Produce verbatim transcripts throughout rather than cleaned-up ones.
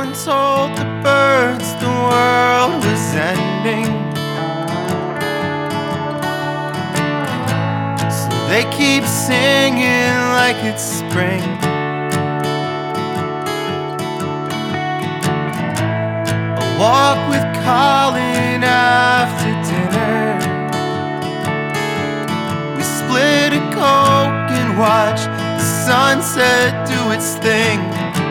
and told the birds the world was ending. So they keep singing like it's spring. A walk with Colin after dinner. We split a Coke and watch the sunset do its thing.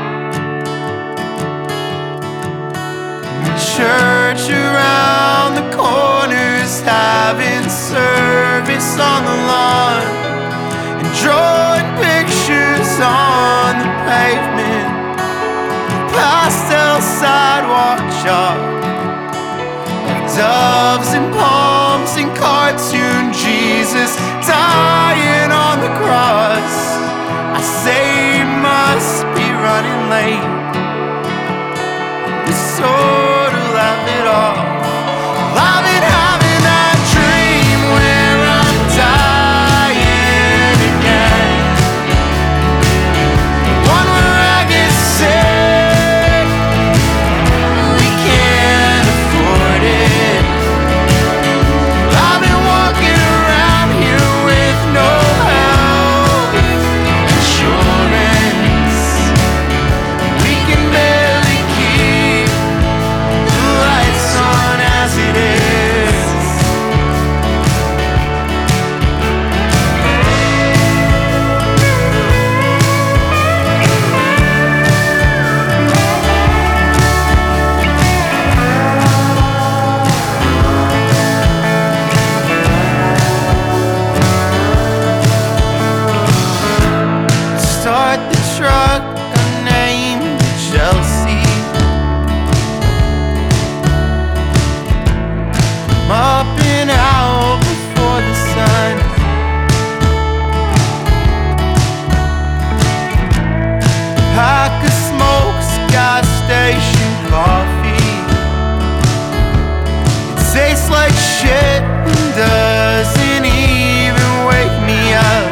Church around the corners having service on the lawn, and drawing pictures on the pavement, pastel sidewalk chalk, doves and palms and cartoon Jesus dying on the cross. I say he must be running late. We sort of laugh it off, loving having that dream where I'm dying again. One where I get sick, we can't afford it. I've been walking around here with no health insurance. We can barely keep the lights on as it is. Start the truck, unnamed Chelsea. I'm up and out before the sun. Pack of smokes, gas station coffee. It tastes like shit and doesn't even wake me up.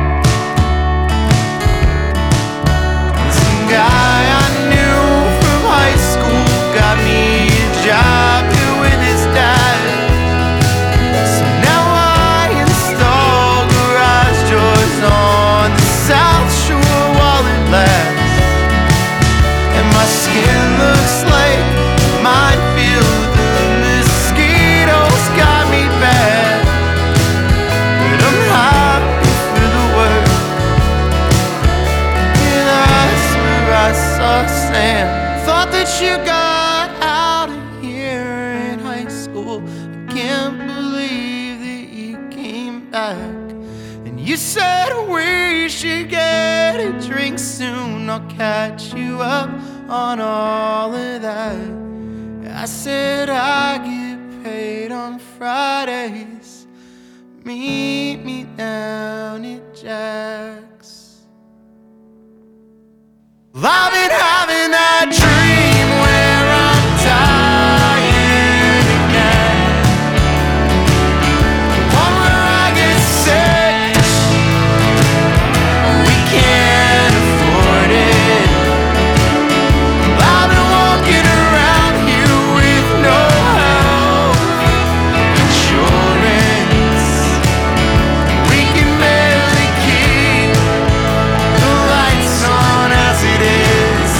Some guy I knew from high school got me a job here with his dad. So now I install garage doors on the South Shore while it lasts. And my skin looks like a minefield. The mosquitoes got me bad, but I'm happy for the work. And that's where I saw Sam. Thought that you got out of here in high school. I can't believe that you came back. And you said we should get a drink soon. I'll catch you up on all of that. I said I get paid on Fridays. Meet me down at Jack's. Loving having that dream where I'm dying again. One where I get sick, we can't afford it. I've been walking around here with no health insurance. We can barely keep the lights on as it is.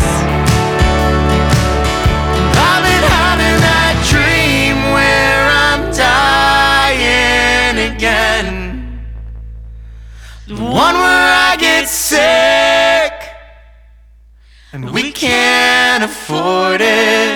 I've been having that dream where I'm dying again. The one where I get sick and we can't afford it.